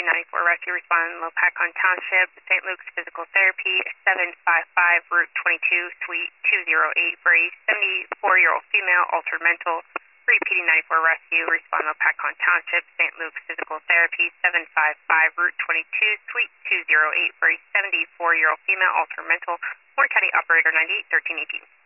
PT94 Rescue responding Lopakon Township, St. Luke's Physical Therapy, 755 Route 22, Suite 208 for a 74-year-old female altered mental. For PT94 Rescue respond Lopakon Township, St. Luke's Physical Therapy, 755 Route 22, Suite 208 for a 74-year-old female altered mental. Warren County Operator 981318.